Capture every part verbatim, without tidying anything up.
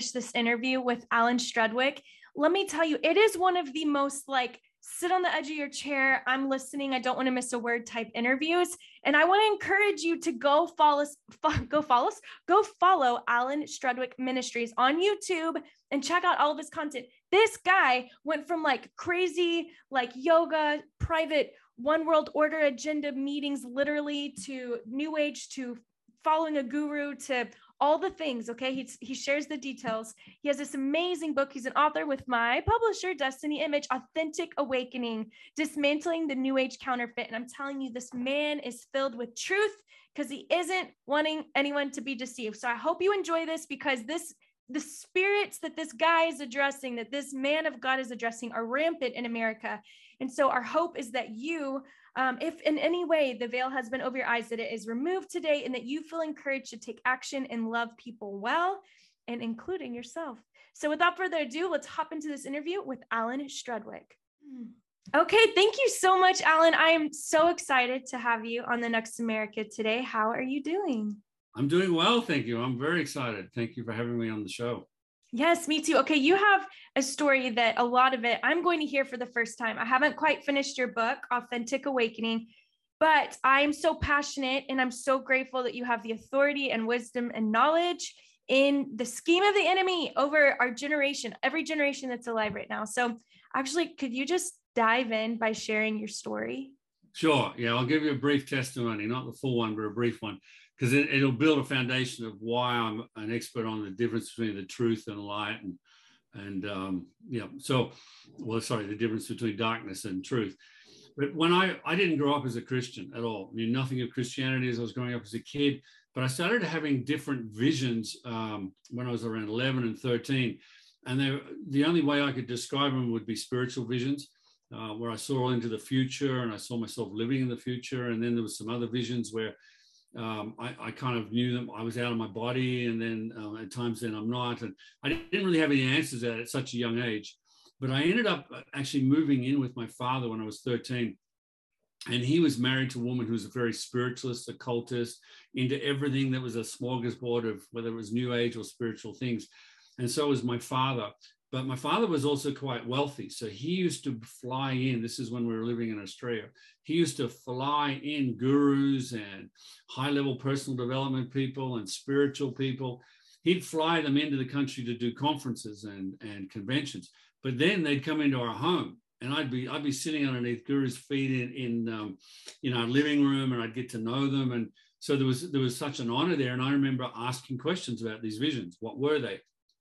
finish this interview with Alan Strudwick. Let me tell you, it is one of the most like sit on the edge of your chair, I'm listening, I don't want to miss a word type interviews. And I want to encourage you to go follow us, go follow us, go follow Alan Strudwick Ministries on YouTube and check out all of his content. This guy went from like crazy, like yoga, private one world order agenda meetings, literally to new age, to following a guru, to all the things. Okay. He, he shares the details. He has this amazing book. He's an author with my publisher, Destiny Image, Authentic Awakening, Dismantling the New Age Counterfeit. And I'm telling you, this man is filled with truth because he isn't wanting anyone to be deceived. So I hope you enjoy this, because this, the spirits that this guy is addressing, that this man of God is addressing, are rampant in America. And so our hope is that you, Um, if in any way the veil has been over your eyes, that it is removed today, and that you feel encouraged to take action and love people well, and including yourself. So without further ado, let's hop into this interview with Alan Strudwick. Okay, thank you so much, Alan. I am so excited to have you on The Next America today. How are you doing? I'm doing well, thank you. I'm very excited. Thank you for having me on the show. Yes, me too. Okay, you have a story that a lot of it I'm going to hear for the first time. I haven't quite finished your book, Authentic Awakening, but I'm so passionate and I'm so grateful that you have the authority and wisdom and knowledge in the scheme of the enemy over our generation, every generation that's alive right now. So actually, could you just dive in by sharing your story? Sure. Yeah, I'll give you a brief testimony, not the full one, but a brief one, because it, it'll build a foundation of why I'm an expert on the difference between the truth and light, and and um, yeah. So, well, sorry, the difference between darkness and truth. But when I I didn't grow up as a Christian at all, knew nothing of Christianity as I was growing up as a kid. But I started having different visions um, when I was around eleven and thirteen, and they, the only way I could describe them would be spiritual visions, uh, where I saw into the future and I saw myself living in the future. And then there was some other visions where Um, I, I kind of knew them. I was out of my body, and then uh, at times then I'm not. And I didn't really have any answers at, at such a young age. But I ended up actually moving in with my father when I was thirteen. And he was married to a woman who was a very spiritualist, occultist, into everything that was a smorgasbord of whether it was New Age or spiritual things. And so was my father. But my father was also quite wealthy. So he used to fly in. This is when we were living in Australia. He used to fly in gurus and high-level personal development people and spiritual people. He'd fly them into the country to do conferences and, and conventions. But then they'd come into our home, and I'd be I'd be sitting underneath gurus' feet in, in um, in our living room, and I'd get to know them. And so there was there was such an honor there. And I remember asking questions about these visions. What were they?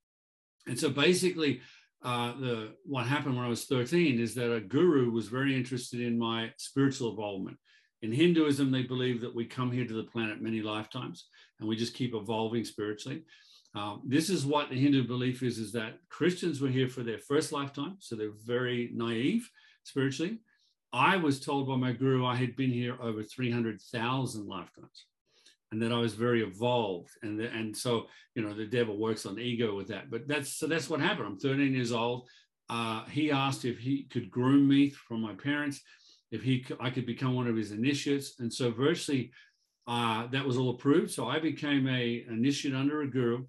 And so basically, uh, the what happened when I was thirteen is that a guru was very interested in my spiritual involvement. In Hinduism, they believe that we come here to the planet many lifetimes, and we just keep evolving spiritually. Uh, this is what the Hindu belief is, is that Christians were here for their first lifetime, so they're very naive spiritually. I was told by my guru I had been here over three hundred thousand lifetimes, and that I was very evolved. And, the, and so, you know, the devil works on ego with that. But that's, so that's what happened. I'm thirteen years old. Uh, he asked if he could groom me from my parents, if he I could become one of his initiates. And so virtually uh, that was all approved. So I became a initiate under a guru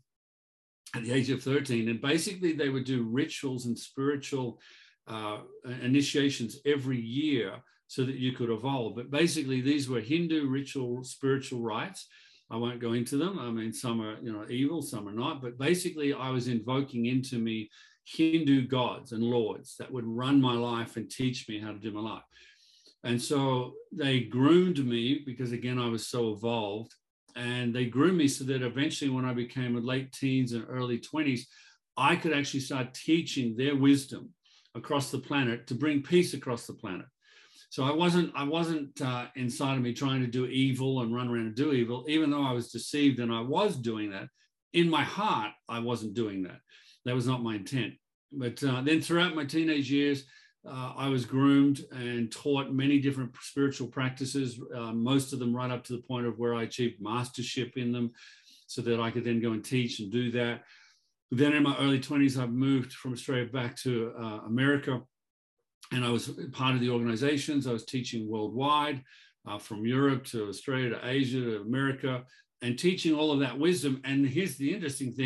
at the age of thirteen. And basically they would do rituals and spiritual uh, initiations every year so that you could evolve. But basically these were Hindu ritual, spiritual rites. I won't go into them. I mean, some are, you know, evil, some are not. But basically I was invoking into me Hindu gods and lords that would run my life and teach me how to do my life. And so they groomed me because, again, I was so evolved. And they groomed me so that eventually when I became late teens and early twenties, I could actually start teaching their wisdom across the planet to bring peace across the planet. So I wasn't, I wasn't uh, inside of me trying to do evil and run around and do evil, even though I was deceived and I was doing that. In my heart, I wasn't doing that. That was not my intent. But uh, then throughout my teenage years, uh, I was groomed and taught many different spiritual practices, uh, most of them right up to the point of where I achieved mastership in them so that I could then go and teach and do that. Then in my early twenties, I moved from Australia back to uh, America, and I was part of the organizations. I was teaching worldwide, uh, from Europe to Australia to Asia to America, and teaching all of that wisdom. And here's the interesting thing.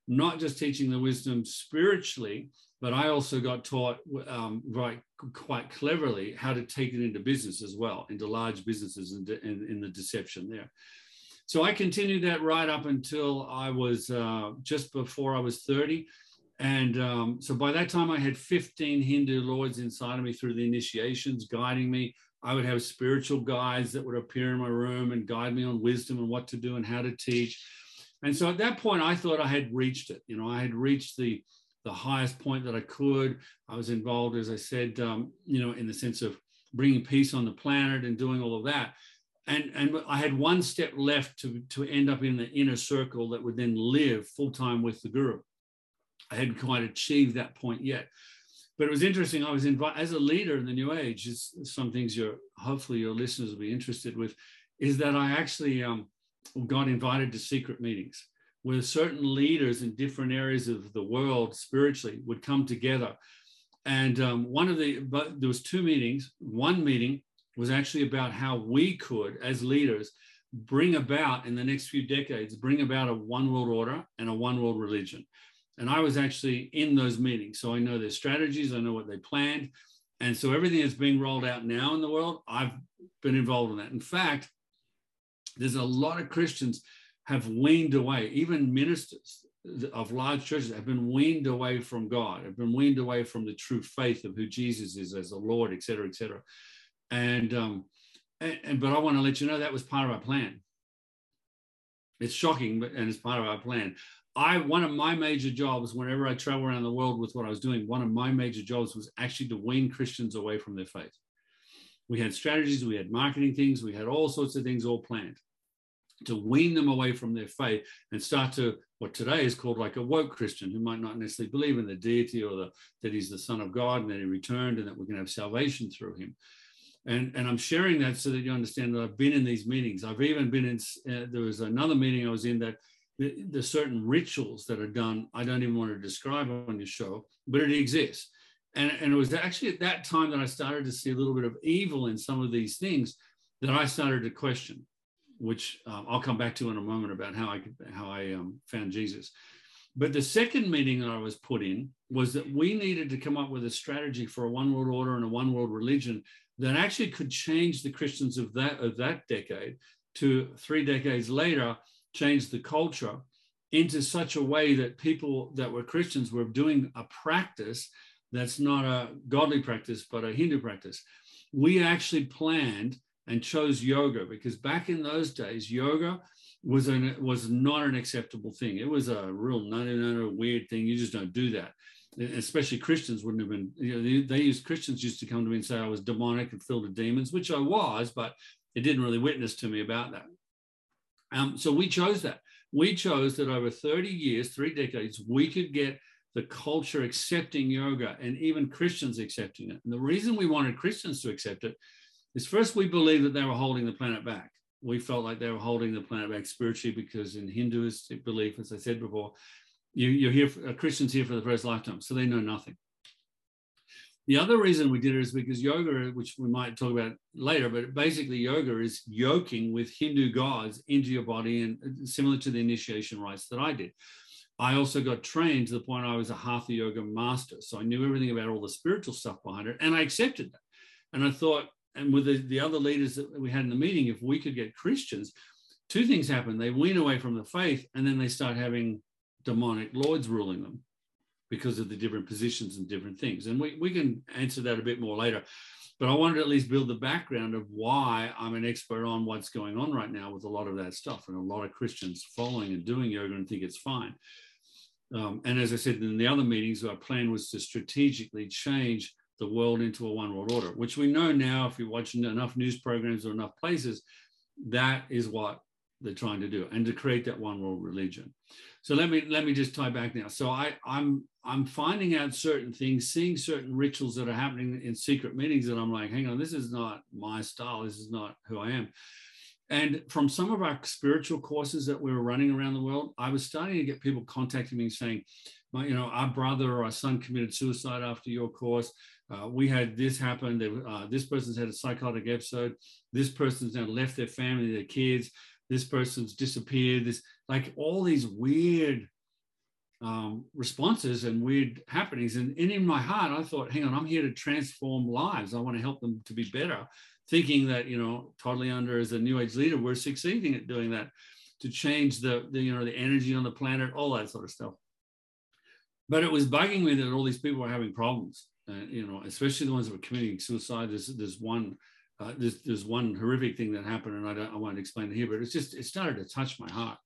not just teaching the wisdom spiritually, but I also got taught um, right, quite cleverly how to take it into business as well, into large businesses and in, in the deception there. So I continued that right up until I was uh, just before I was thirty. And um, so by that time I had fifteen Hindu lords inside of me through the initiations guiding me. I would have spiritual guides that would appear in my room and guide me on wisdom and what to do and how to teach. And so at that point, I thought I had reached it. You know, I had reached the, the highest point that I could. I was involved, as I said, um, you know, in the sense of bringing peace on the planet and doing all of that. And, and I had one step left to, to end up in the inner circle that would then live full-time with the guru. I hadn't quite achieved that point yet. But it was interesting. I was invited as a leader in the New Age. Is some things you're hopefully your listeners will be interested with, is that I actually um, got invited to secret meetings where certain leaders in different areas of the world spiritually would come together. And um, one of the, but there was two meetings. One meeting was actually about how we could, as leaders, bring about in the next few decades, bring about a one world order and a one world religion. And I was actually in those meetings. So I know their strategies, I know what they planned. And so everything that's being rolled out now in the world, I've been involved in that. In fact, there's a lot of Christians have weaned away, even ministers of large churches have been weaned away from God, have been weaned away from the true faith of who Jesus is as the Lord, et cetera, et cetera. And, um, and, and but I want to let you know that was part of our plan. It's shocking, but and it's part of our plan. I, one of my major jobs, whenever I travel around the world with what I was doing, one of my major jobs was actually to wean Christians away from their faith. We had strategies, we had marketing things, we had all sorts of things all planned to wean them away from their faith and start to what today is called like a woke Christian who might not necessarily believe in the deity or the, that he's the Son of God and that he returned and that we can have salvation through him. And, and I'm sharing that so that you understand that I've been in these meetings. I've even been in, uh, there was another meeting I was in that the certain rituals that are done, I don't even want to describe on your show, but it exists. And, and it was actually at that time that I started to see a little bit of evil in some of these things that I started to question, which um, I'll come back to in a moment about how I, how I um, found Jesus. But the second meeting that I was put in was that we needed to come up with a strategy for a one world order and a one world religion that actually could change the Christians of that, of that decade to three decades later, change the culture into such a way that people that were Christians were doing a practice that's not a godly practice, but a Hindu practice. We actually planned and chose yoga because back in those days, yoga was, an, was not an acceptable thing. It was a real no, no, no, no, weird thing. You just don't do that. Especially Christians wouldn't have been, you know, they, they used, Christians used to come to me and say I was demonic and filled with demons, which I was, but it didn't really witness to me about that. Um, so we chose that. We chose that over thirty years, three decades, we could get the culture accepting yoga and even Christians accepting it. And the reason we wanted Christians to accept it is first, we believed that they were holding the planet back. We felt like they were holding the planet back spiritually because in Hinduistic belief, as I said before, you, you're here, for, uh, Christians here for the first lifetime, so they know nothing. The other reason we did it is because yoga, which we might talk about later, but basically yoga is yoking with Hindu gods into your body and similar to the initiation rites that I did. I also got trained to the point I was a Hatha yoga master. So I knew everything about all the spiritual stuff behind it and I accepted that. And I thought, and with the, the other leaders that we had in the meeting, if we could get Christians, two things happen. They wean away from the faith and then they start having demonic lords ruling them, because of the different positions and different things. And we, we can answer that a bit more later. But I wanted to at least build the background of why I'm an expert on what's going on right now with a lot of that stuff and a lot of Christians following and doing yoga and think it's fine. Um, and as I said in the other meetings, our plan was to strategically change the world into a one world order, which we know now, if you're watching enough news programs or enough places, that is what they're trying to do, and to create that one world religion. So let me let me just tie back now. So I, I'm I'm finding out certain things, seeing certain rituals that are happening in secret meetings that I'm like, hang on, this is not my style. This is not who I am. And from some of our spiritual courses that we were running around the world, I was starting to get people contacting me saying, my, you know, our brother or our son committed suicide after your course. Uh, we had this happen. They, uh, this person's had a psychotic episode. This person's now left their family, their kids. This person's disappeared. This, like all these weird um, responses and weird happenings. And, and in my heart, I thought, hang on, I'm here to transform lives. I want to help them to be better, thinking that, you know, Todd Leander as a New Age leader, we're succeeding at doing that, to change the, the, you know, the energy on the planet, all that sort of stuff. But it was bugging me that all these people were having problems, uh, you know, especially the ones that were committing suicide. There's, there's one, uh, there's, there's one horrific thing that happened, and I don't, I won't explain it here, but it's just, it started to touch my heart.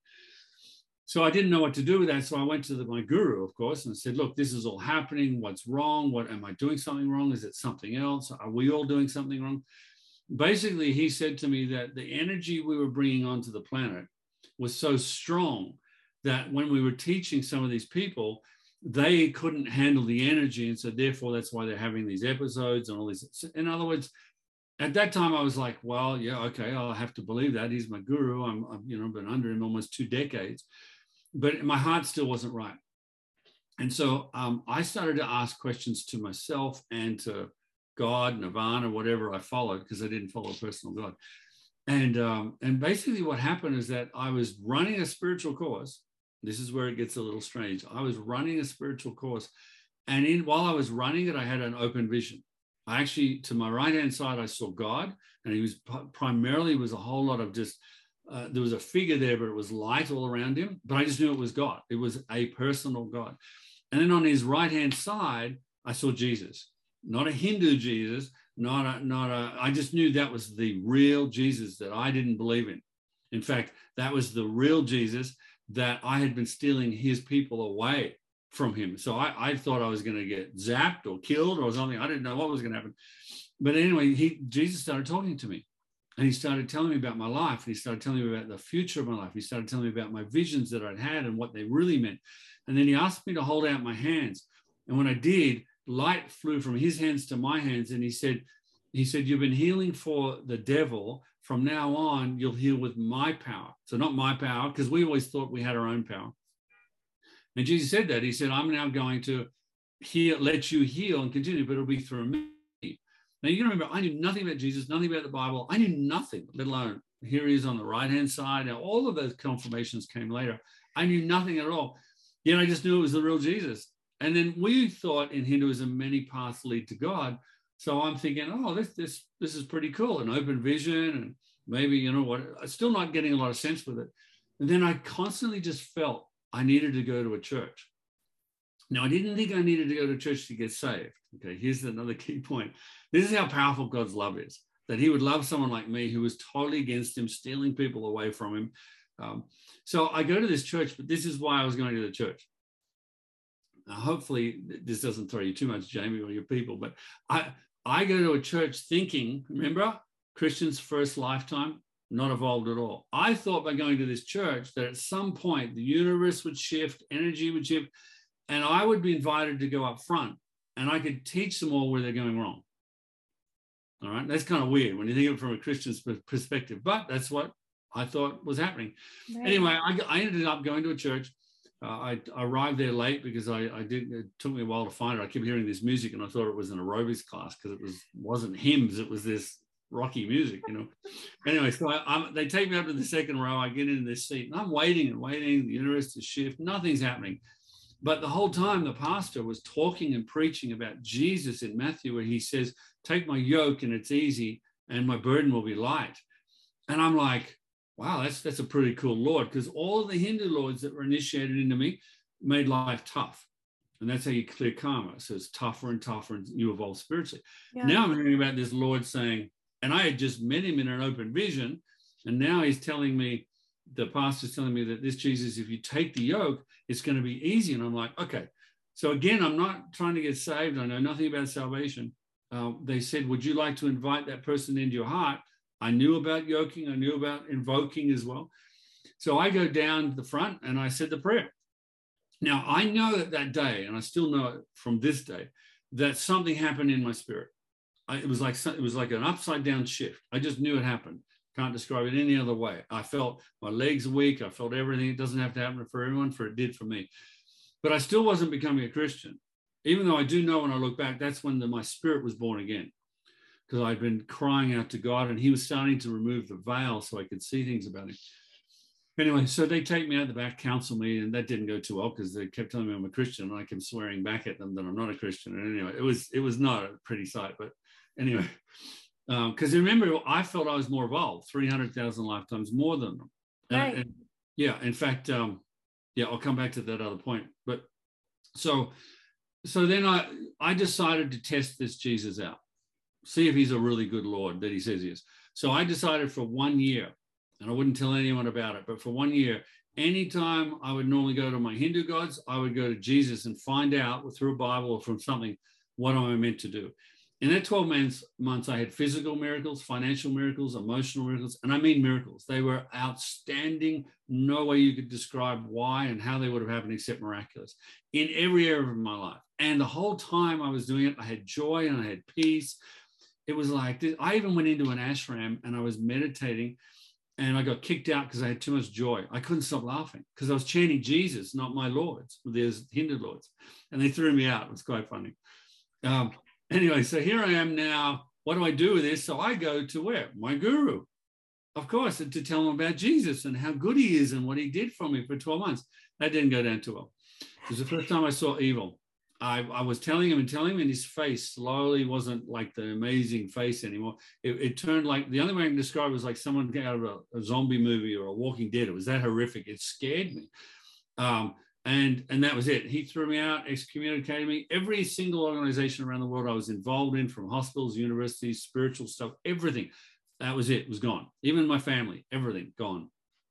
So I didn't know what to do with that. So I went to the, my guru, of course, and said, look, this is all happening. What's wrong? What, am I doing something wrong? Is it something else? Are we all doing something wrong? Basically, he said to me that the energy we were bringing onto the planet was so strong that when we were teaching some of these people, they couldn't handle the energy. And so therefore, that's why they're having these episodes and all these. In other words, at that time, I was like, well, yeah, okay, I'll have to believe that. He's my guru. I'm, I'm you know, been under him almost two decades. But my heart still wasn't right. And so um, I started to ask questions to myself and to God, Nirvana, whatever I followed, because I didn't follow a personal God. And, um, and basically what happened is that I was running a spiritual course. This is where it gets a little strange. I was running a spiritual course. And in, while I was running it, I had an open vision. I actually, to my right-hand side, I saw God. And he was primarily, was a whole lot of just, Uh, there was a figure there, but it was light all around him. But I just knew it was God. It was a personal God. And then on his right-hand side, I saw Jesus, not a Hindu Jesus, not a, not a, I just knew that was the real Jesus that I didn't believe in. In fact, that was the real Jesus that I had been stealing his people away from him. So I, I thought I was going to get zapped or killed or something. I didn't know what was going to happen. But anyway, he, Jesus started talking to me. And he started telling me about my life. And he started telling me about the future of my life. He started telling me about my visions that I'd had and what they really meant. And then he asked me to hold out my hands. And when I did, light flew from his hands to my hands. And he said, he said, you've been healing for the devil. From now on, you'll heal with my power. So not my power, because we always thought we had our own power. And Jesus said that. He said, I'm now going to heal, let you heal and continue, but it'll be through me. Now, you remember, I knew nothing about Jesus, nothing about the Bible. I knew nothing, let alone here he is on the right-hand side. Now, all of those confirmations came later. I knew nothing at all. Yet I just knew it was the real Jesus. And then we thought in Hinduism, many paths lead to God. So I'm thinking, oh, this this this is pretty cool, an open vision, and maybe, you know what, I'm still not getting a lot of sense with it. And then I constantly just felt I needed to go to a church. Now, I didn't think I needed to go to church to get saved. Okay, here's another key point. This is how powerful God's love is, that he would love someone like me who was totally against him, stealing people away from him. Um, so I go to this church, but this is why I was going to the church. Now, hopefully this doesn't throw you too much, Jamie, or your people, but I, I go to a church thinking, remember, Christian's first lifetime, not evolved at all. I thought by going to this church that at some point the universe would shift, energy would shift, and I would be invited to go up front and I could teach them all where they're going wrong. All right. That's kind of weird when you think of it from a Christian's perspective, but that's what I thought was happening. Right. Anyway, I, I ended up going to a church. Uh, I, I arrived there late because I, I did, it took me a while to find it. I kept hearing this music and I thought it was an aerobics class because it was, wasn't hymns. It was this rocky music, you know. Anyway, so I, I'm, they take me up to the second row. I get into this seat and I'm waiting and waiting. The universe to shift. Nothing's happening. But the whole time the pastor was talking and preaching about Jesus in Matthew, where he says, take my yoke and it's easy and my burden will be light. And I'm like, wow, that's, that's a pretty cool Lord, because all of the Hindu lords that were initiated into me made life tough. And that's how you clear karma. So it's tougher and tougher and you evolve spiritually. Yeah. Now I'm hearing about this Lord saying, and I had just met him in an open vision. And now he's telling me, the pastor's telling me that this Jesus, if you take the yoke, it's going to be easy. And I'm like, okay. So again, I'm not trying to get saved. I know nothing about salvation. Uh, they said, would you like to invite that person into your heart? I knew about yoking. I knew about invoking as well. So I go down to the front and I said the prayer. Now, I know that that day, and I still know it from this day, that something happened in my spirit. I, it was like it was like an upside down shift. I just knew it happened. Can't describe it any other way. I felt my legs weak. I felt everything. It doesn't have to happen for everyone, for it did for me. But I still wasn't becoming a Christian. Even though I do know when I look back, that's when the, my spirit was born again. Because I'd been crying out to God and he was starting to remove the veil so I could see things about him. Anyway, so they take me out the back, counsel me, and that didn't go too well because they kept telling me I'm a Christian, and I kept swearing back at them that I'm not a Christian. And anyway, it was it was not a pretty sight. But anyway, because um, remember, I felt I was more evolved, three hundred thousand lifetimes more than them. And, Right. and yeah, in fact, um, yeah, I'll come back to that other point. But so, so then I I decided to test this Jesus out, see if he's a really good Lord that he says he is. So I decided for one year, and I wouldn't tell anyone about it, but for one year, anytime I would normally go to my Hindu gods, I would go to Jesus and find out through a Bible or from something, what am I meant to do? In that twelve months, months, I had physical miracles, financial miracles, emotional miracles, and I mean miracles. They were outstanding. No way you could describe why and how they would have happened except miraculous in every area of my life. And the whole time I was doing it, I had joy and I had peace. It was like this. I even went into an ashram and I was meditating, and I got kicked out because I had too much joy. I couldn't stop laughing because I was chanting Jesus, not my lords. There's Hindu lords. And they threw me out. It was quite funny. Um, anyway, so here I am now. What do I do with this? So I go to where? My guru, of course, to tell him about Jesus and how good he is and what he did for me for twelve months. That didn't go down too well. It was the first time I saw evil. I, I was telling him and telling him, and his face slowly wasn't like the amazing face anymore. It, it turned like, the only way I can describe it was like someone out of a, a zombie movie or a Walking Dead. It was that horrific. It scared me. Um, and, and that was it. He threw me out, excommunicated me. Every single organization around the world I was involved in, from hospitals, universities, spiritual stuff, everything. That was it. It was gone. Even my family, everything gone.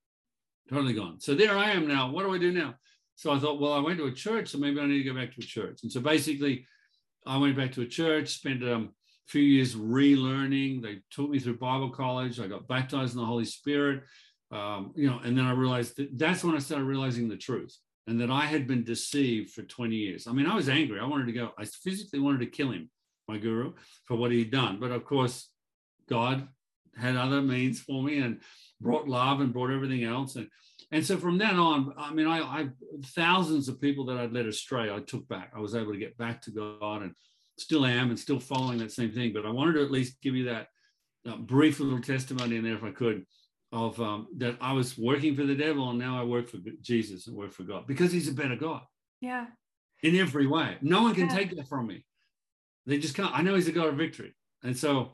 Totally gone. So there I am now. What do I do now? So I thought, well, I went to a church, so maybe I need to go back to a church. And so basically, I went back to a church, spent um, a few years relearning. They taught me through Bible college. I got baptized in the Holy Spirit, um, you know, and then I realized that that's when I started realizing the truth, and that I had been deceived for twenty years. I mean, I was angry. I wanted to go. I physically wanted to kill him, my guru, for what he'd done. But of course, God had other means for me and brought love and brought everything else. And And so from then on, I mean, I, I thousands of people that I'd led astray, I took back. I was able to get back to God, and still am, and still following that same thing. But I wanted to at least give you that uh, brief little testimony in there, if I could, of um, that I was working for the devil, and now I work for Jesus and work for God, because he's a better God. Yeah. In every way. No one can yeah. take that from me. They just can't. I know he's a God of victory. And so,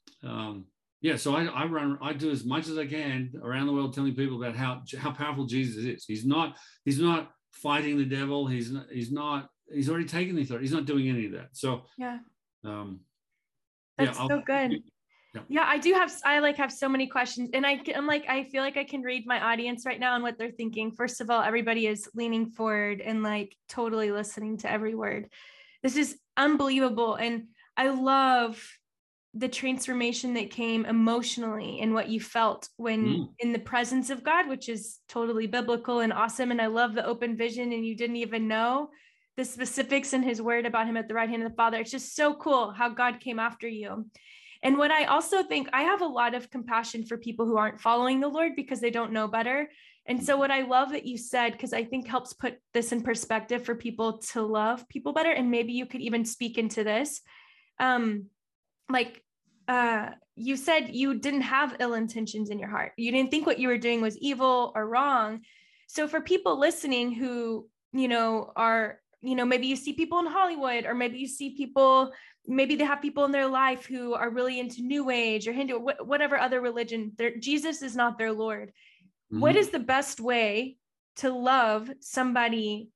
um, yeah, so I, I run, I do as much as I can around the world telling people about how how powerful Jesus is. He's not, he's not fighting the devil. He's not, he's not, he's already taken the authority. He's not doing any of that. So yeah, um, that's yeah, so good. Yeah. yeah, I do have, I like have so many questions, and I, I'm like, I feel like I can read my audience right now and what they're thinking. First of all, everybody is leaning forward and like totally listening to every word. This is unbelievable. And I love the transformation that came emotionally and what you felt when mm. in the presence of God, which is totally biblical and awesome. And I love the open vision, and you didn't even know the specifics in his word about him at the right hand of the Father. It's just so cool how God came after you. And what I also think, I have a lot of compassion for people who aren't following the Lord because they don't know better. And so what I love that you said, because I think helps put this in perspective for people to love people better. And maybe you could even speak into this. Um, like, uh, you said you didn't have ill intentions in your heart. You didn't think what you were doing was evil or wrong. So for people listening who, you know, are, you know, maybe you see people in Hollywood, or maybe you see people, maybe they have people in their life who are really into New Age or Hindu, wh- whatever other religion, Jesus is not their Lord. Mm-hmm. What is the best way to love somebody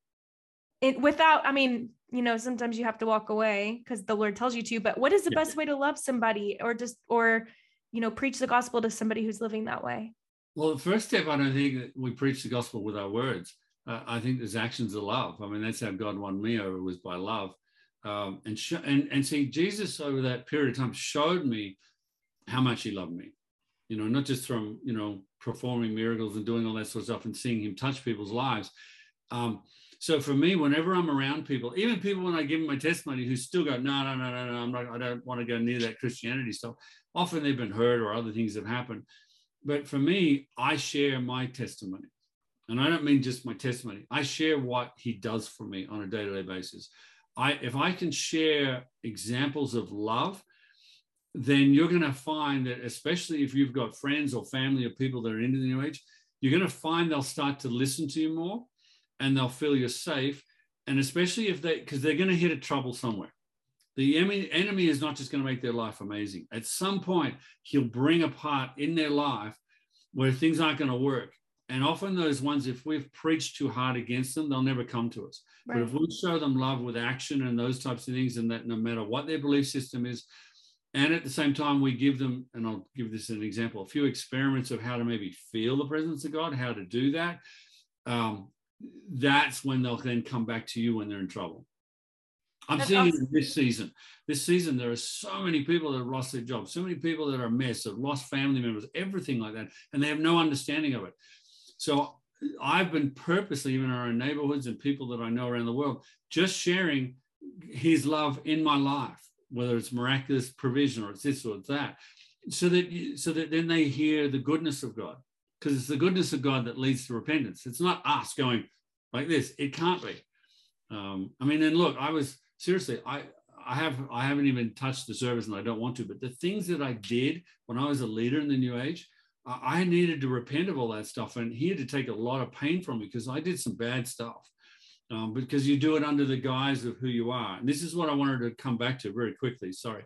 in, without, I mean, you know, sometimes you have to walk away because the Lord tells you to, but what is the yeah. best way to love somebody, or just, or, you know, preach the gospel to somebody who's living that way? Well, the first step, I don't think that we preach the gospel with our words. Uh, I think there's actions of love. I mean, that's how God won me over, was by love. Um, and, sh- and, and see, Jesus over that period of time showed me how much he loved me, you know, not just from, you know, performing miracles and doing all that sort of stuff and seeing him touch people's lives. Um, So for me, whenever I'm around people, even people when I give them my testimony who still go, no, no, no, no, no, I'm not, I don't want to go near that Christianity stuff. Often they've been hurt or other things have happened. But for me, I share my testimony. And I don't mean just my testimony. I share what he does for me on a day-to-day basis. I, if I can share examples of love, then you're going to find that, especially if you've got friends or family or people that are into the New Age, you're going to find they'll start to listen to you more, and they'll feel you're safe. And especially if they, because they're going to hit a trouble somewhere. The enemy, enemy is not just going to make their life amazing. At some point, he'll bring a part in their life where things aren't going to work. And often those ones, if we've preached too hard against them, they'll never come to us. Right. But if we show them love with action and those types of things, and that no matter what their belief system is, and at the same time we give them, and I'll give this as an example, a few experiments of how to maybe feel the presence of God, how to do that, um, that's when they'll then come back to you when they're in trouble. I'm That's seeing awesome. It this season. This season, there are so many people that have lost their jobs, so many people that are a mess, have lost family members, everything like that, and they have no understanding of it. So I've been purposely, even in our own neighborhoods and people that I know around the world, just sharing his love in my life, whether it's miraculous provision or it's this or it's that, so that, you, so that then they hear the goodness of God, because it's the goodness of God that leads to repentance. It's not us going like this. It can't be. Um, I mean, and look, I was, seriously, I, I have, I haven't even touched the service and I don't want to, but the things that I did when I was a leader in the New Age, I needed to repent of all that stuff. And he had to take a lot of pain from me because I did some bad stuff. Um, because you do it under the guise of who you are. And this is what I wanted to come back to very quickly. Sorry.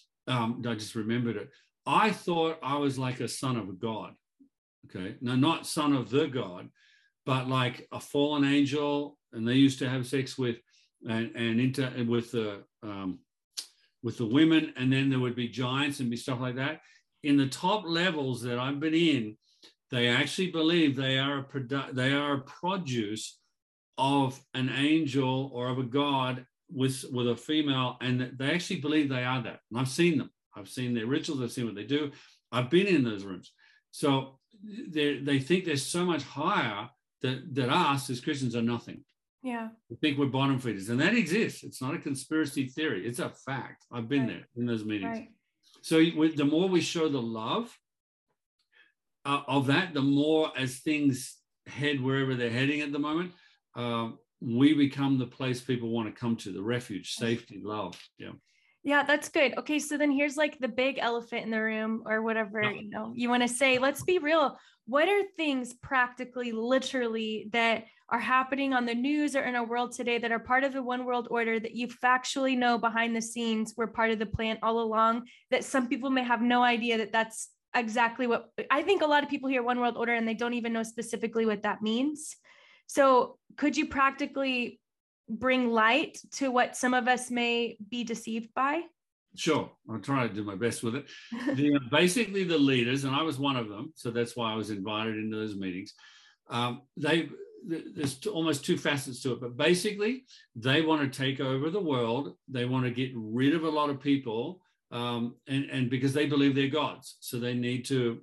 Um, I just remembered it. I thought I was like a son of a God. Okay. No, not son of the God, but like a fallen angel. And they used to have sex with and, and into with the um, with the women. And then there would be giants and be stuff like that. In the top levels that I've been in, they actually believe they are a produ- they are a produce of an angel or of a God with, with a female, and they actually believe they are that. And I've seen them. I've seen their rituals. I've seen what they do. I've been in those rooms. So they they think they're so much higher that, that us as Christians are nothing. Yeah. I think we're bottom feeders, and that exists. It's not a conspiracy theory. It's a fact. I've been right. there in those meetings. Right. So the more we show the love uh, of that, the more as things head wherever they're heading at the moment, uh, we become the place people want to come to, the refuge, safety, love. Yeah. Yeah, that's good. Okay. So then here's like the big elephant in the room or whatever, you know, you want to say. Let's be real. What are things practically, literally that are happening on the news or in our world today that are part of the one world order that you factually know behind the scenes were part of the plan all along, that some people may have no idea that that's exactly what I think a lot of people hear one world order and they don't even know specifically what that means. So could you practically bring light to what some of us may be deceived by? Sure. I'll try to do my best with it. The, basically, the leaders, and I was one of them, so that's why I was invited into those meetings, um, they there's almost two facets to it, but basically, they want to take over the world. They want to get rid of a lot of people, um, and, and because they believe they're gods, so they need to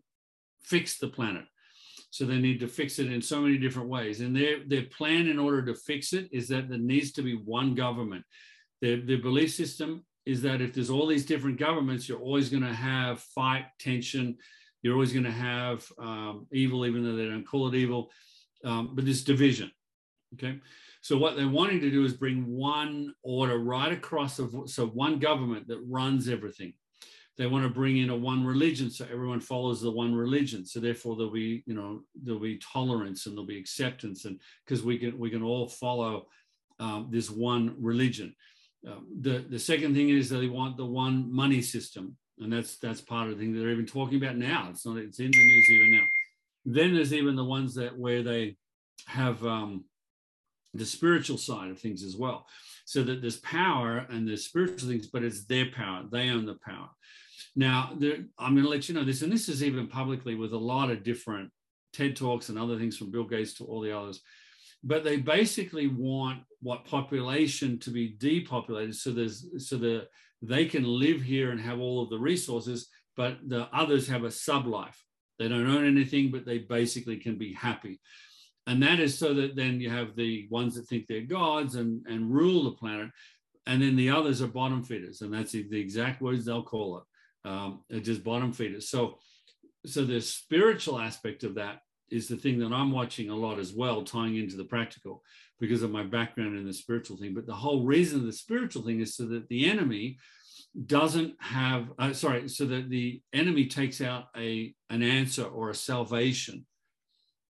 fix the planet. So they need to fix it in so many different ways. And their, their plan in order to fix it is that there needs to be one government. Their, their belief system is that if there's all these different governments, you're always going to have fight, tension. You're always going to have um, evil, even though they don't call it evil. Um, but there's division, okay? So what they're wanting to do is bring one order right across, of, so one government that runs everything. They want to bring in a one religion, so everyone follows the one religion. So therefore, there'll be, you know, there'll be tolerance and there'll be acceptance, and because we can we can all follow um, this one religion. Uh, the the second thing is that they want the one money system, and that's that's part of the thing that they're even talking about now. It's not it's in the news even now. Then there's even the ones that where they have um, the spiritual side of things as well, so that there's power and there's spiritual things, but it's their power. They own the power. Now, there, I'm going to let you know this, and this is even publicly with a lot of different TED Talks and other things from Bill Gates to all the others, but they basically want what population to be depopulated, so there's so that they can live here and have all of the resources, but the others have a sub-life. They don't own anything, but they basically can be happy. And that is so that then you have the ones that think they're gods and, and rule the planet, and then the others are bottom feeders, and that's the, the exact words they'll call it. Um, just bottom feeders. So, so the spiritual aspect of that is the thing that I'm watching a lot as well, tying into the practical because of my background in the spiritual thing. But the whole reason of the spiritual thing is so that the enemy doesn't have, uh, sorry, so that the enemy takes out a an answer or a salvation.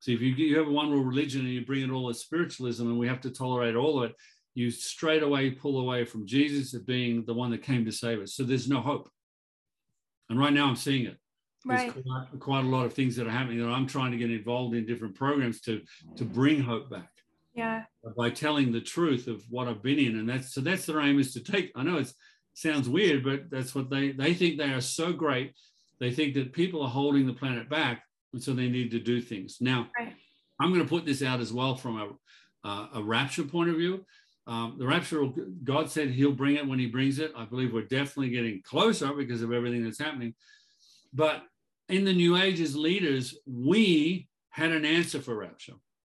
So if you, you have one world religion and you bring it all as spiritualism and we have to tolerate all of it, you straight away pull away from Jesus as being the one that came to save us. So there's no hope. And right now I'm seeing it. There's Right. quite, quite a lot of things that are happening that I'm trying to get involved in different programs to, to bring hope back. Yeah. By telling the truth of what I've been in. And that's, so that's their aim, is to take, I know it sounds weird, but that's what they, they think they are so great. They think that people are holding the planet back, and so they need to do things. Now, Right. I'm going to put this out as well from a, uh, a rapture point of view. Um, the rapture, God said he'll bring it when he brings it. I believe we're definitely getting closer because of everything that's happening. But in the New Age as leaders, we had an answer for rapture.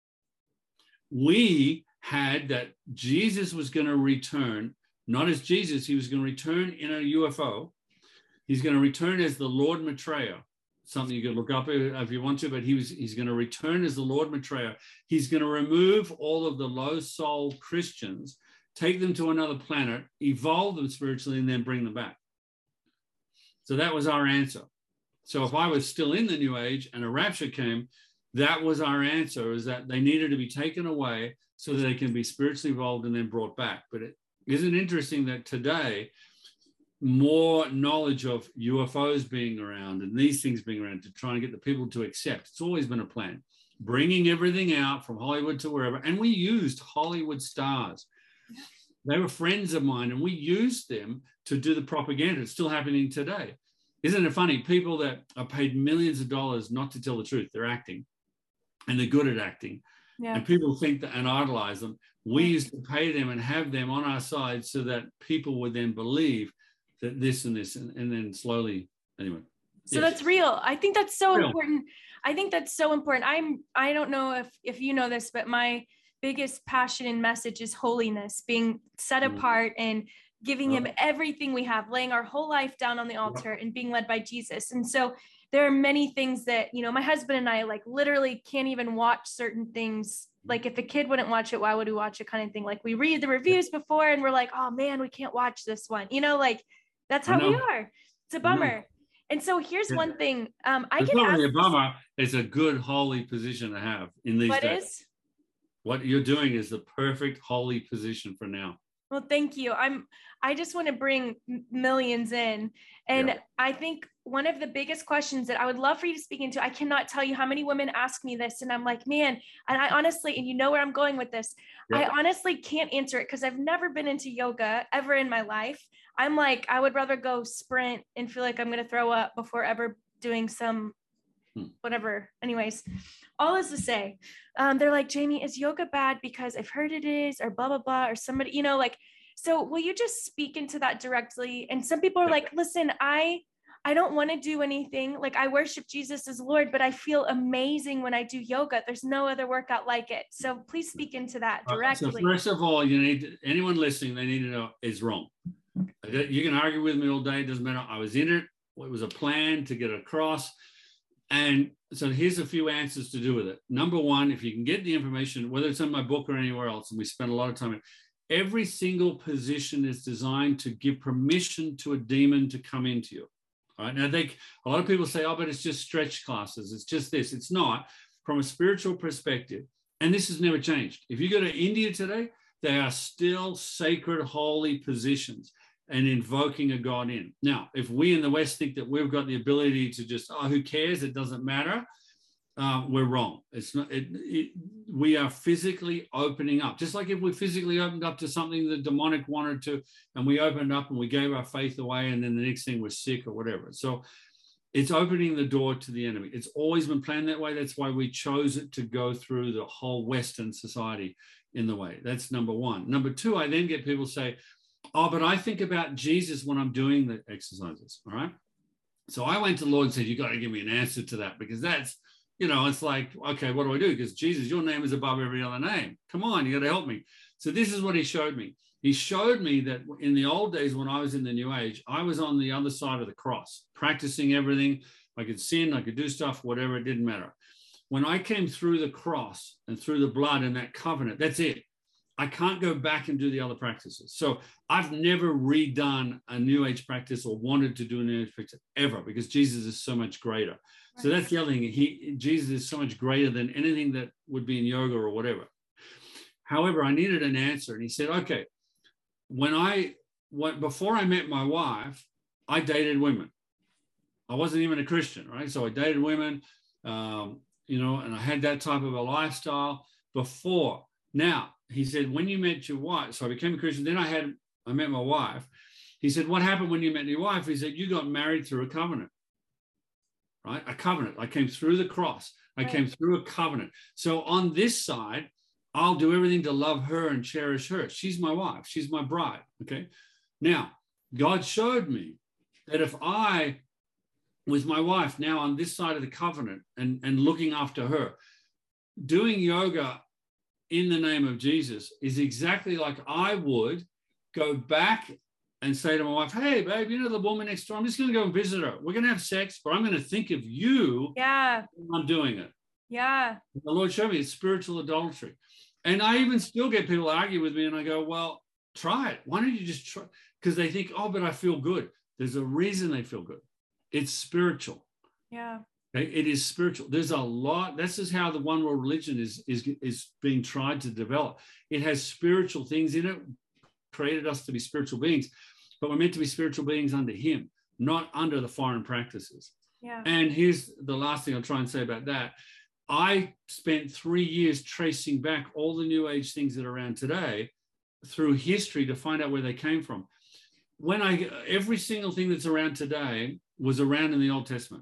We had that Jesus was going to return, not as Jesus, he was going to return in a U F O. He's going to return as the Lord Maitreya, something you could look up if you want to, but he was, he's going to return as the Lord Maitreya. He's going to remove all of the low soul Christians, take them to another planet, evolve them spiritually, and then bring them back. So that was our answer. So if I was still in the New Age and a rapture came, that was our answer, is that they needed to be taken away so that they can be spiritually evolved and then brought back. But it isn't interesting that today, more knowledge of U F Os being around and these things being around to try and get the people to accept. It's always been a plan, bringing everything out from Hollywood to wherever. And we used Hollywood stars. They were friends of mine, and we used them to do the propaganda. It's still happening today. Isn't it funny? People that are paid millions of dollars not to tell the truth, they're acting, and they're good at acting. Yeah. And people think that and idolize them. We used to pay them and have them on our side so that people would then believe that this and this, and, and then slowly, anyway. So yes. that's real. I think that's so real. important. I think that's so important. I'm, I don't know if, if you know this, but my biggest passion and message is holiness, being set Mm. apart and giving him Right. everything we have, laying our whole life down on the altar and being led by Jesus. And so there are many things that, you know, my husband and I like literally can't even watch certain things. Like if a kid wouldn't watch it, why would we watch it, kind of thing? Like we read the reviews before and we're like, oh man, we can't watch this one. You know, like that's how we are. It's a bummer. And so here's Yeah. one thing. Um, I It's get not really a asked, bummer. It's a good, holy position to have in these what days. is? What you're doing is the perfect, holy position for now. Well, thank you. I'm, I just want to bring m- millions in. And Yeah. I think one of the biggest questions that I would love for you to speak into, I cannot tell you how many women ask me this. And I'm like, man, and I honestly, and you know where I'm going with this. Yeah. I honestly can't answer it because I've never been into yoga ever in my life. I'm like, I would rather go sprint and feel like I'm going to throw up before ever doing some whatever. Anyways, all is to say, um, they're like, Jamie, is yoga bad because I've heard it is, or blah, blah, blah, or somebody, you know, like, so will you just speak into that directly? And some people are like, listen, I, I don't want to do anything. Like I worship Jesus as Lord, but I feel amazing when I do yoga. There's no other workout like it. So please speak into that directly. So first of all, you need to, anyone listening, they need to know it's wrong. You can argue with me all day. It doesn't matter. I was in it. It was a plan to get across. And so here's a few answers to do with it. Number one, if you can get the information, whether it's in my book or anywhere else, and we spend a lot of time in, every single position is designed to give permission to a demon to come into you. All right. Now, they, a lot of people say, oh, but it's just stretch classes. It's just this. It's not. From a spiritual perspective, and this has never changed. If you go to India today, they are still sacred, holy positions and invoking a God in. Now, if we in the West think that we've got the ability to just, oh, who cares? It doesn't matter. Uh, we're wrong. It's not. It, it, we are physically opening up, just like if we physically opened up to something the demonic wanted to, and we opened up and we gave our faith away, and then the next thing we're sick or whatever. So it's opening the door to the enemy. It's always been planned that way. That's why we chose it to go through the whole Western society in the way. That's number one. Number two, I then get people say, oh, but I think about Jesus when I'm doing the exercises, all right? So I went to the Lord and said, you got to give me an answer to that, because that's, you know, it's like, okay, what do I do? Because Jesus, your name is above every other name. Come on, you got to help me. So this is what he showed me. He showed me that in the old days when I was in the New Age, I was on the other side of the cross, practicing everything. I could sin, I could do stuff, whatever, it didn't matter. When I came through the cross and through the blood and that covenant, that's it. I can't go back and do the other practices. So I've never redone a New Age practice or wanted to do a New Age practice ever, because Jesus is so much greater. Right. So that's the other thing. He, Jesus is so much greater than anything that would be in yoga or whatever. However, I needed an answer. And he said, okay, when I, when, before I met my wife, I dated women. I wasn't even a Christian, right? So I dated women, um, you know, and I had that type of a lifestyle before. Now, he said, when you met your wife, so I became a Christian, then I had, I met my wife. He said, what happened when you met your wife? He said, you got married through a covenant, right? A covenant. I came through the cross. I right. came through a covenant. So on this side, I'll do everything to love her and cherish her. She's my wife. She's my bride, okay? Now, God showed me that if I, with my wife now on this side of the covenant and, and looking after her, doing yoga in the name of Jesus is exactly like I would go back and say to my wife, hey, babe, you know the woman next door? I'm just going to go and visit her. We're going to have sex, but I'm going to think of you. Yeah. When I'm doing it. Yeah. The Lord showed me it's spiritual adultery. And I even still get people argue with me, and I go, well, try it. Why don't you just try? Because they think, oh, but I feel good. There's a reason they feel good. It's spiritual. Yeah. Okay? It is spiritual. There's a lot. This is how the one world religion is, is, is being tried to develop. It has spiritual things in it, created us to be spiritual beings, but we're meant to be spiritual beings under him, not under the foreign practices. Yeah. And here's the last thing I'll try and say about that. I spent three years tracing back all the New Age things that are around today through history to find out where they came from. When I, every single thing that's around today was around in the Old Testament.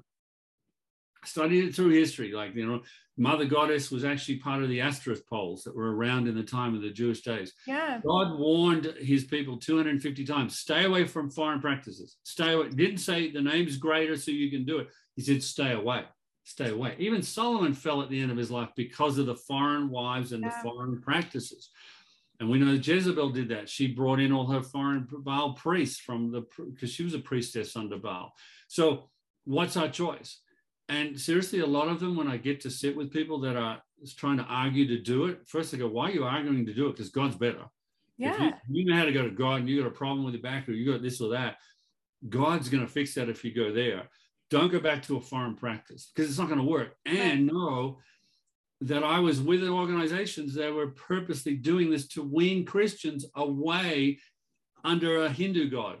I studied it through history, like, you know, Mother Goddess was actually part of the Astereth poles that were around in the time of the Jewish days. Yeah. God warned his people two hundred fifty times, stay away from foreign practices. Stay away. Didn't say the name's greater so you can do it. He said, stay away. Stay away. Even Solomon fell at the end of his life because of the foreign wives and yeah. the foreign practices. And we know Jezebel did that. She brought in all her foreign Baal priests from the, because she was a priestess under Baal. So what's our choice? And seriously, a lot of them, when I get to sit with people that are trying to argue to do it, first I go, why are you arguing to do it? Because God's better. Yeah. If you, you know how to go to God and you got a problem with your back or you got this or that, God's going to fix that if you go there. Don't go back to a foreign practice because it's not going to work. And know that I was with organizations that were purposely doing this to wean Christians away under a Hindu god.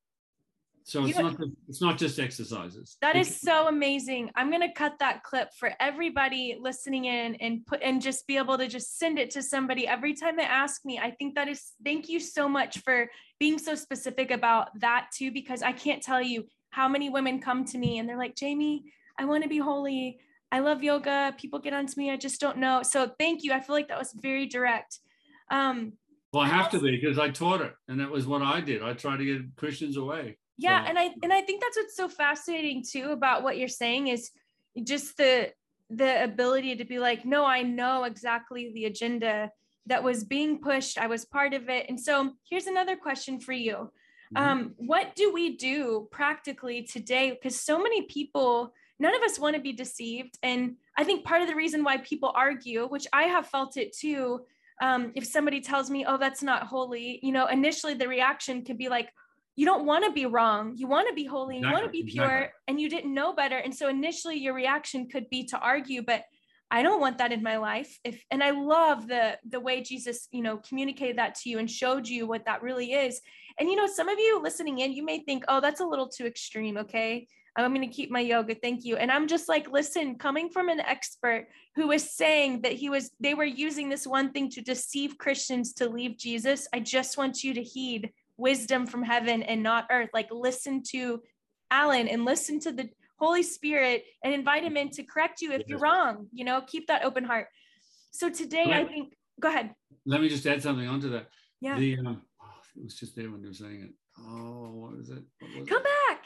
So it's, not, it's not just exercises. That is so amazing. I'm going to cut that clip for everybody listening in and put and just be able to just send it to somebody every time they ask me. I think that is, thank you so much for being so specific about that too, because I can't tell you how many women come to me and they're like, Jamie, I want to be holy. I love yoga. People get onto me. I just don't know. So thank you. I feel like that was very direct. Um, well, I have to be because I taught it. And that was what I did. I tried to get Christians away. Yeah. So. And I, and I think that's what's so fascinating too about what you're saying is just the, the ability to be like, no, I know exactly the agenda that was being pushed. I was part of it. And so here's another question for you. Um, what do we do practically today? Because so many people, none of us want to be deceived. And I think part of the reason why people argue, which I have felt it too, um, if somebody tells me, oh, that's not holy, you know, initially the reaction could be like, you don't want to be wrong. You want to be holy. Exactly, you want to be pure exactly. And you didn't know better. And so initially your reaction could be to argue, but I don't want that in my life. If, and I love the, the way Jesus, you know, communicated that to you and showed you what that really is. And, you know, some of you listening in, you may think, oh, that's a little too extreme. Okay. I'm going to keep my yoga. Thank you. And I'm just like, listen, coming from an expert who was saying that he was, they were using this one thing to deceive Christians to leave Jesus. I just want you to heed wisdom from heaven and not earth. Like listen to Alan and listen to the Holy Spirit and invite him in to correct you if you're wrong, you know, keep that open heart. So today me, I think, go ahead. Let me just add something onto that. Yeah. The, um, oh, it was just there when you were saying it. Oh, what was it? What was Come it? back.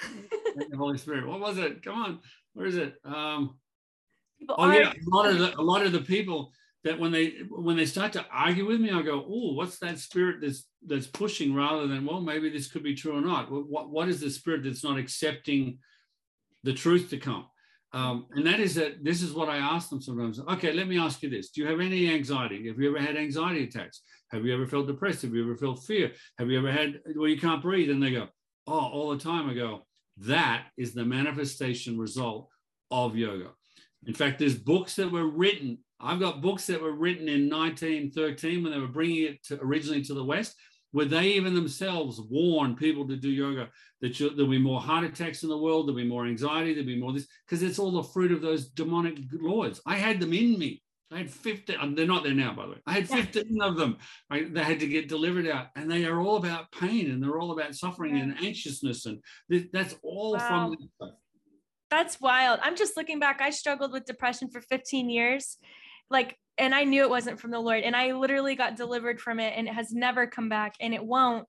The Holy Spirit. What was it? Come on. Where is it? Um, people oh are- yeah. A lot of the, a lot of the people that when they, when they start to argue with me, I go, oh, what's that spirit that's, that's pushing rather than, well, maybe this could be true or not. What, what is the spirit that's not accepting the truth to come? Um, and that is that this is what I ask them sometimes. Okay, let me ask you this. Do you have any anxiety? Have you ever had anxiety attacks? Have you ever felt depressed? Have you ever felt fear? Have you ever had where you can't breathe? And they go, oh, all the time. I go, that is the manifestation result of yoga. In fact, there's books that were written. I've got books that were written in nineteen thirteen when they were bringing it to, originally to the West, where they even themselves warn people to do yoga, that there'll be more heart attacks in the world, there'll be more anxiety, there'll be more this, because it's all the fruit of those demonic lords. I had them in me. I had fifteen, they're not there now, by the way. I had fifteen of them. I, they had to get delivered out, and they are all about pain, and they're all about suffering and anxiousness, and th- that's all wow. from this stuff. That's wild. I'm just looking back. I struggled with depression for fifteen years. Like, and I knew it wasn't from the Lord, and I literally got delivered from it, and it has never come back, and it won't.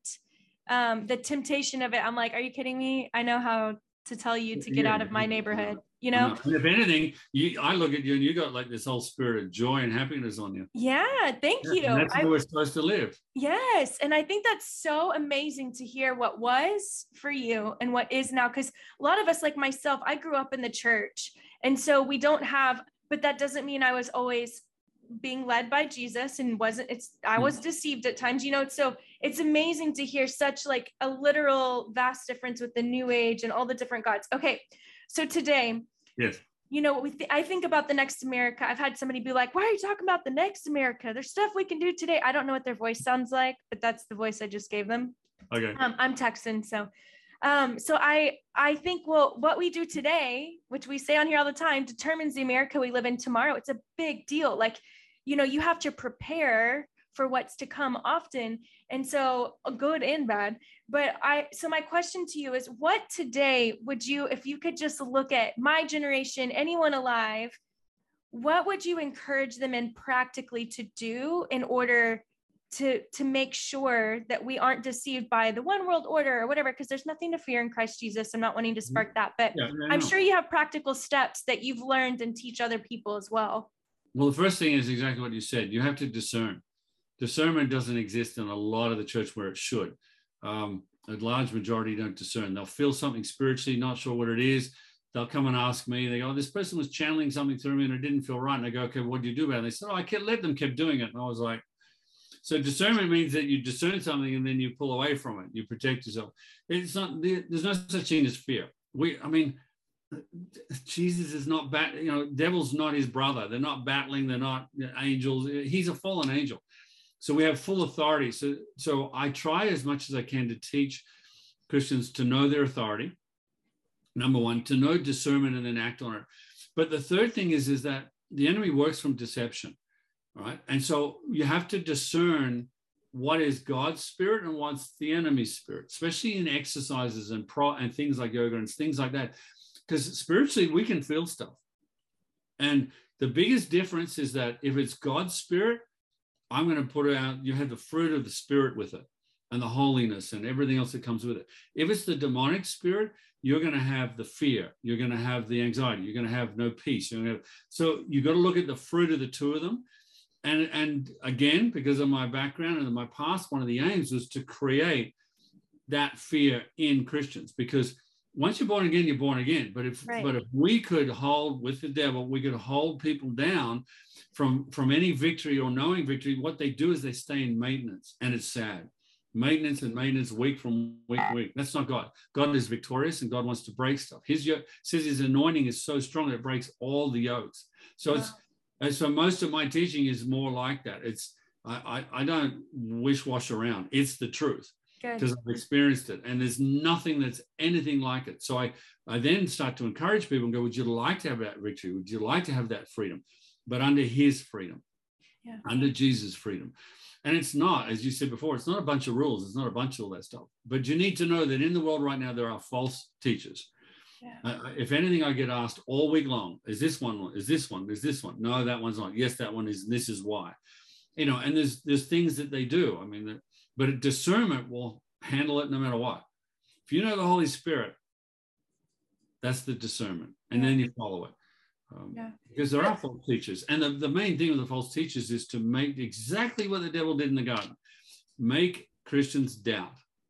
Um, the temptation of it, I'm like, are you kidding me? I know how to tell you to get yeah, out of my neighborhood, you know? And if anything, you, I look at you and you got like this whole spirit of joy and happiness on you. Yeah, thank yeah, you. And that's I, where we're supposed to live. Yes. And I think that's so amazing to hear what was for you and what is now. Because a lot of us, like myself, I grew up in the church. And so we don't have, but that doesn't mean I was always being led by Jesus and wasn't, it's, I was deceived at times, you know, so it's amazing to hear such like a literal vast difference with the new age and all the different gods. Okay. So today, yes, you know, we th- I think about the next America. I've had somebody be like, why are you talking about the next America? There's stuff we can do today. I don't know what their voice sounds like, but that's the voice I just gave them. Okay. Um, I'm Texan. So, um, so I, I think, well, what we do today, which we say on here all the time, determines the America we live in tomorrow. It's a big deal. Like, you know, you have to prepare for what's to come often. And so good and bad. But I, so my question to you is, what today would you, if you could just look at my generation, anyone alive, what would you encourage them in practically to do in order to, to make sure that we aren't deceived by the one world order or whatever? Because there's nothing to fear in Christ Jesus. I'm not wanting to spark that, but yeah, no, I'm no. sure you have practical steps that you've learned and teach other people as well. Well, the first thing is exactly what you said. You have to discern. Discernment doesn't exist in a lot of the church where it should. Um, a large majority don't discern. They'll feel something spiritually, not sure what it is. They'll come and ask me. They go, oh, this person was channeling something through me and it didn't feel right. And I go, okay, what do you do about it? And they said, oh, I kept, let them keep doing it. And I was like, so discernment means that you discern something and then you pull away from it. You protect yourself. It's not, there's no such thing as fear. We, I mean, Jesus is not, bat, you know, devil's not his brother. They're not battling. They're not angels. He's a fallen angel. So we have full authority. So, so I try as much as I can to teach Christians to know their authority. Number one, to know discernment and then act on it. But the third thing is, is that the enemy works from deception, right? And so you have to discern what is God's spirit and what's the enemy's spirit, especially in exercises and pro and things like yoga and things like that. Because spiritually, we can feel stuff. And the biggest difference is that if it's God's spirit, I'm going to put it out, you have the fruit of the spirit with it and the holiness and everything else that comes with it. If it's the demonic spirit, you're going to have the fear. You're going to have the anxiety. You're going to have no peace. You're going to have, so you've got to look at the fruit of the two of them. And, and again, because of my background and my past, one of the aims was to create that fear in Christians, because once you're born again, you're born again. But if right. but if we could hold with the devil, we could hold people down from, from any victory or knowing victory. What they do is they stay in maintenance, and it's sad. Maintenance and maintenance, week from week to week. That's not God. God is victorious, and God wants to break stuff. His yoke says his anointing is so strong that it breaks all the yokes. So wow. it's and so most of my teaching is more like that. It's I I, I don't wish-wash around. It's the truth. Because I've experienced it, and there's nothing that's anything like it. So I, I then start to encourage people and go, would you like to have that victory? Would you like to have that freedom? But under his freedom, yeah. under Jesus' freedom. And it's not, as you said before, it's not a bunch of rules. It's not a bunch of all that stuff. But you need to know that in the world right now, there are false teachers. Yeah. Uh, if anything, I get asked all week long, is this one, is this one, is this one? No, that one's not. Yes, that one is, and this is why. You know, and there's there's things that they do. I mean, but discernment will handle it no matter what. If you know the Holy Spirit, that's the discernment. And yeah. then you follow it. Um, yeah. Because there are false teachers. And the, the main thing with the false teachers is to make exactly what the devil did in the garden. Make Christians doubt.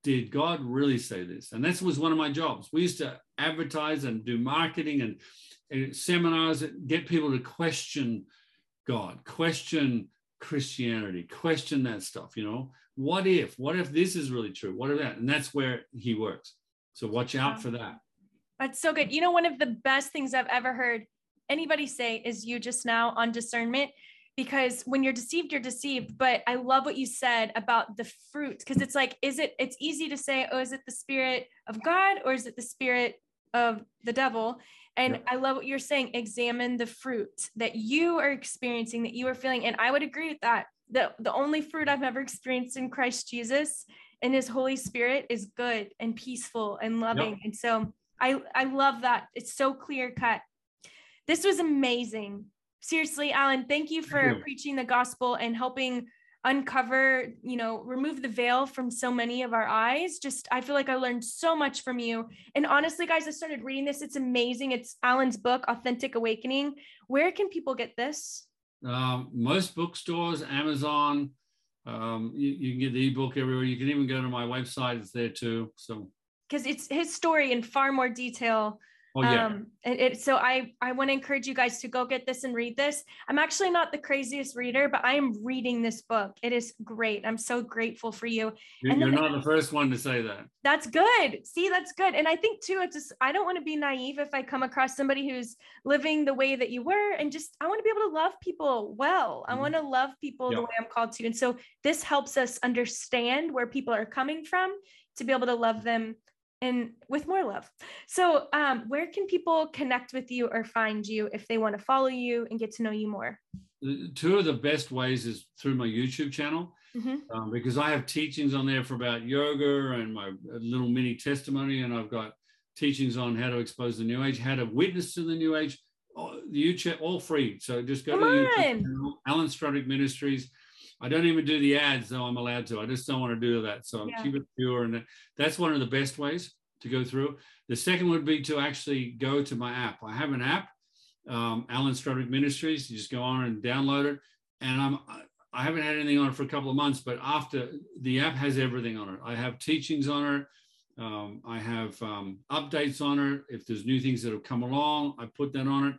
did God really say this? And that was one of my jobs. We used to advertise and do marketing and, and seminars that get people to question God, question Christianity, question that stuff, you know. What if, what if this is really true? What if that? And that's where he works. So watch out for that. That's so good. You know, one of the best things I've ever heard anybody say is you just now on discernment, because when you're deceived, you're deceived. But I love what you said about the fruit, because it's like, is it, it's easy to say, oh, is it the spirit of God or is it the spirit of the devil? And yep. I love what you're saying. Examine the fruit that you are experiencing, that you are feeling. And I would agree with that. The, the only fruit I've ever experienced in Christ Jesus and his Holy Spirit is good and peaceful and loving. Yep. And so I, I love that. It's so clear cut. This was amazing. Seriously, Alan, thank you for thank you. preaching the gospel and helping uncover, you know, remove the veil from so many of our eyes. Just, I feel like I learned so much from you. And honestly, guys, I started reading this. It's amazing. It's Alan's book, Authentic Awakening. Where can people get this? Um, most bookstores, Amazon, um, you, you can get the ebook everywhere. You can even go to my website. It's there too. So, because it's his story in far more detail. Oh, yeah. Um, and it, so I, I want to encourage you guys to go get this and read this. I'm actually not the craziest reader, but I am reading this book. It is great. I'm so grateful for you. You're, and you're not the first one to say that. That's good. See, that's good. And I think too, it's just, I don't want to be naive if I come across somebody who's living the way that you were, and just, I want to be able to love people well. I want to love people yeah. the way I'm called to. And so this helps us understand where people are coming from to be able to love them and with more love. So um, where can people connect with you or find you if they want to follow you and get to know you more? Two of the best ways is through my YouTube channel, mm-hmm. um, because I have teachings on there for about yoga and my little mini testimony. And I've got teachings on how to expose the new age, how to witness to the new age, all, the YouTube, all free. So just go Come to on. YouTube channel, Alan Strudwick Ministries. I don't even do the ads, though I'm allowed to. I just don't want to do that. So yeah. keep it pure. And that's one of the best ways to go through. The second would be to actually go to my app. I have an app, um, Alan Strudwick Ministries. You just go on and download it. And I'm, I haven't had anything on it for a couple of months, but after, the app has everything on it. I have teachings on it. Um, I have um, updates on it. If there's new things that have come along, I put that on it.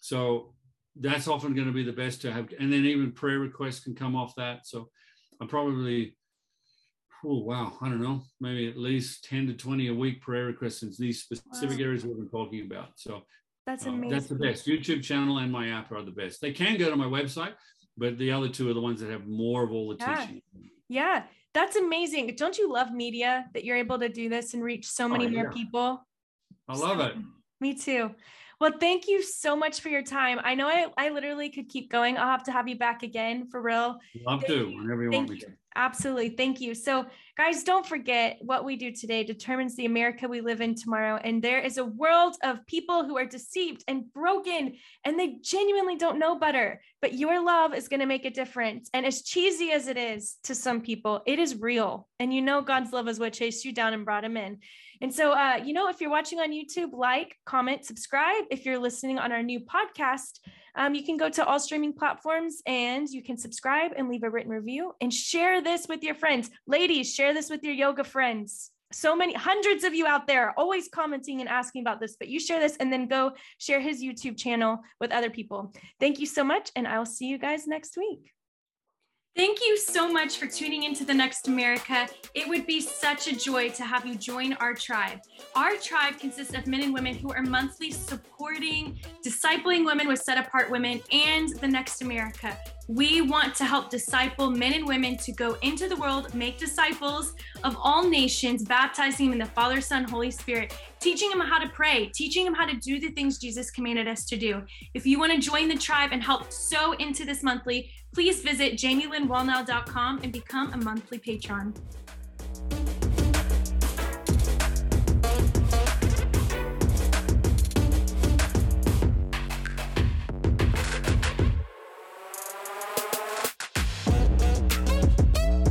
So that's often going to be the best to have. And then even prayer requests can come off that. So I'm probably, oh, wow, I don't know, maybe at least ten to twenty a week prayer requests in these specific wow. areas we've been talking about. So that's uh, amazing. That's the best. YouTube channel and my app are the best. They can go to my website, but the other two are the ones that have more of all the yeah. teaching. Yeah, that's amazing. Don't you love media that you're able to do this and reach so many oh, yeah. more people? I love so, it. Me too. Well, thank you so much for your time. I know I, I literally could keep going. I'll have to have you back again for real. Love thank to, you. whenever you thank want me you. to. Absolutely. Thank you. So guys, don't forget what we do today determines the America we live in tomorrow. And there is a world of people who are deceived and broken, and they genuinely don't know better, but your love is going to make a difference. And as cheesy as it is to some people, it is real. And you know, God's love is what chased you down and brought him in. And so, uh, you know, if you're watching on YouTube, like, comment, subscribe. If you're listening on our new podcast, um, you can go to all streaming platforms and you can subscribe and leave a written review and share this with your friends. Ladies, share this with your yoga friends. So many, hundreds of you out there always commenting and asking about this, but you share this and then go share his YouTube channel with other people. Thank you so much. And I'll see you guys next week. Thank you so much for tuning into The Next America. It would be such a joy to have you join our tribe. Our tribe consists of men and women who are monthly supporting, discipling women with Set Apart Women and The Next America. We want to help disciple men and women to go into the world, make disciples of all nations, baptizing them in the Father, Son, Holy Spirit, teaching them how to pray, teaching them how to do the things Jesus commanded us to do. If you want to join the tribe and help sow into this monthly, please visit jamie lynn wallnau dot com and become a monthly patron.